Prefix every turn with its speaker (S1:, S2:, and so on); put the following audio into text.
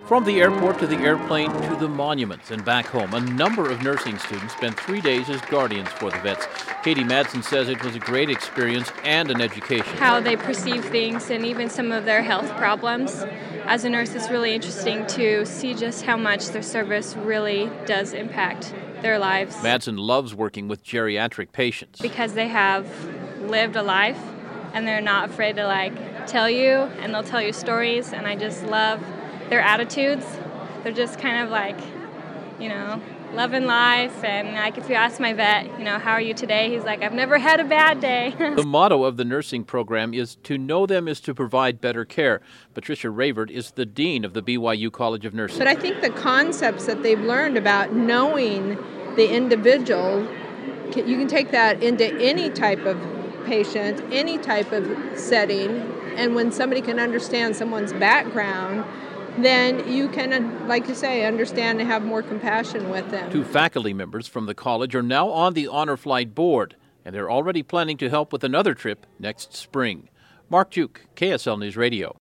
S1: From the airport to the airplane to the monuments and back home, a number of nursing students spent 3 days as guardians for the vets. Katie Madsen says it was a great experience and an education.
S2: How they perceive things and even some of their health problems. As a nurse, it's really interesting to see just how much their service really does impact their lives.
S1: Madsen loves working with geriatric patients.
S2: Because they have lived a life and they're not afraid to tell you, and they'll tell you stories, and I just love their attitudes. They're just kind of loving life. And if you ask my vet, how are you today? He's like, I've never had a bad day.
S1: The motto of the nursing program is to know them is to provide better care. Patricia Ravert is the dean of the BYU College of Nursing.
S3: But I think the concepts that they've learned about knowing the individual, you can take that into any type of patient, any type of setting. And when somebody can understand someone's background, then you can, like you say, understand and have more compassion with them.
S1: 2 faculty members from the college are now on the Honor Flight Board, and they're already planning to help with another trip next spring. Mark Juke, KSL News Radio.